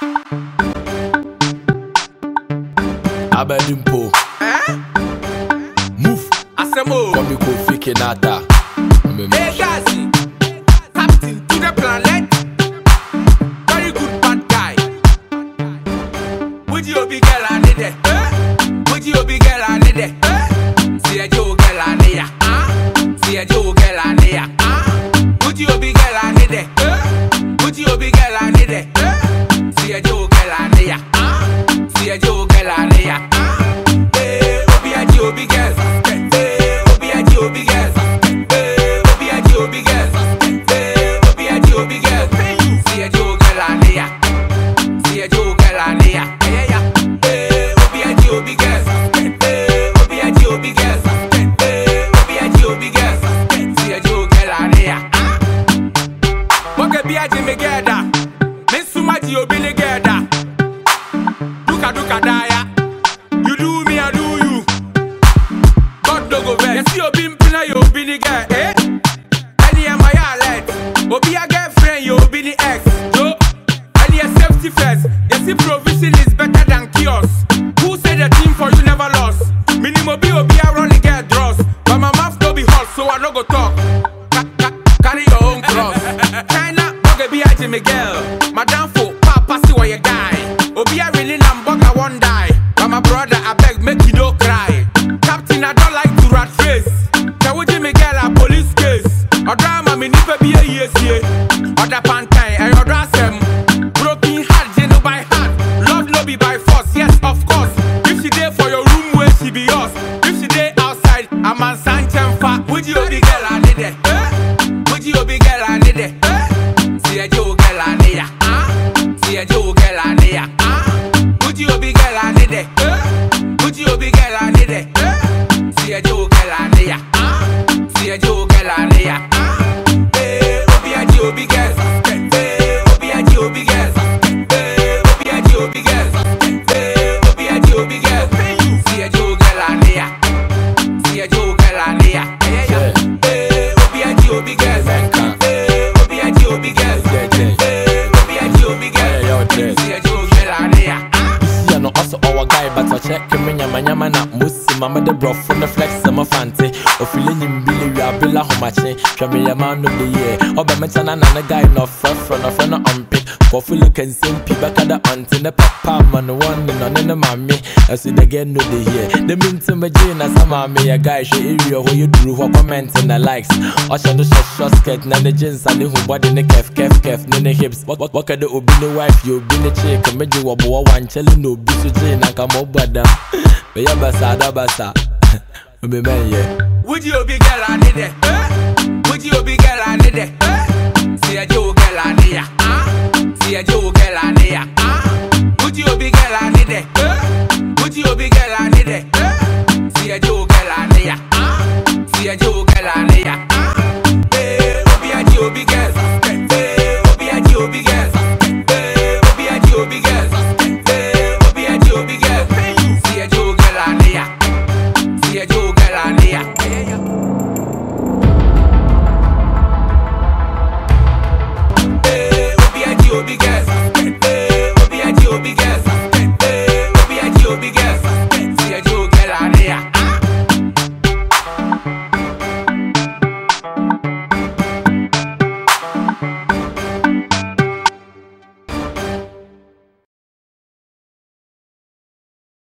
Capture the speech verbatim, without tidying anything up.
Abedimpo. Eh? Move. Asemo. Come you go fake nata. Hey Gazi, captain to the planet. Very good bad guy. Would you be girl I need it? Eh? Would you be girl I need it? Eh? See a Joe girl I need ya. Ah. See a Joe girl I need ya. Ah. Would you be girl I need it? Eh? Would you be girl I need it? Eh? See a Joe girl I need ya. Ah. See a Joe girl I need ya. Ah. Hey, Obi a Joe big girl. Hey, Obi a Joe big girl. Obi a Joe big girl. Obi a Joe big girl. See a Joe girl I need ya. See a Joe girl I need ya. Yeah yeah. Hey, Obi a Joe big girl. Hey, Obi a Joe big girl. Hey, Obi a Joe big girl. See a Joe girl I need ya. Moke bi a Jimmy Gerda. Me suma Joe Billy Gerda. Duka duka daya. You do me I do you. God no go vex. You see Obi mpina you Obi the girl. Eh? Any am I alert? Obi a girlfriend you Obi the ex. Joe. Any a safety first. You see provision is better than chaos. Who said the team for you never lost? Minimum Obi Obi a run the girl draws. But my mouth no be hot so I no go talk. Ca ca carry your own cross. China Moke bi a Jimmy girl. Madam fo papa see what you guy. Obi a really nam bugger one die. But my brother I beg make you no cry. Captain I don't like to rat face. Tell Jimmy girl a police case. Or drama me nipa be a yes yeah. Other pantai I order them. Broken heart je no by heart. Love no be by force. Yes of course. If she there for your room where she be yours. If she there outside I'm a sanctum fat. Would you be girl I need it? Eh? Would you be girl I need it? Eh? See a Joe girl I need ya. Ah. See a Joe girl I need ya. Ah. Would you be girl I need it? Eh? Would you be girl I need it? Eh? See a Joe girl I need ya. Ah. See a Joe girl I need ya. Ah. Hey, Obi a Joe big girl. Hey, Obi a Joe big girl. Hey, Obi a Joe big girl. Hey, Obi a Joe big girl. See a Joe girl I need ya. See a Joe girl I need ya. Yeah yeah. Hey, Obi a Joe big girl. Hey, Obi a Joe big girl. Hey, Obi a Joe big girl. See a Joe girl I need ya. Yeah, no, also our guy, but I check him in Yama Yama na Musi, Mama the bro from the flex, Summer Fante, or feeling in Billy, we are Billa Homache, Shammy man of the year, or Bametana and a guy, no friend, no friend, no unpick, for Philly can sing people at the aunt in the papa, man, one and on in the mammy, as it again no the year. The mean to my Jane as a mammy, a guy, she area where you drew her comments and the likes, or shall the short skirt, and the jeans and the who body in the kef, kef, kef, in the hips, what what what can the Obi the wife, you be the chick, and made you a boy one chilling no bisu Jane, and come up with them. Be a basa, da basa. Be man, yeah. Would you be girl I need it? Eh? Would you be girl I need it? Eh? See a Joe girl I need ya. Ah. See a Joe girl I need ya.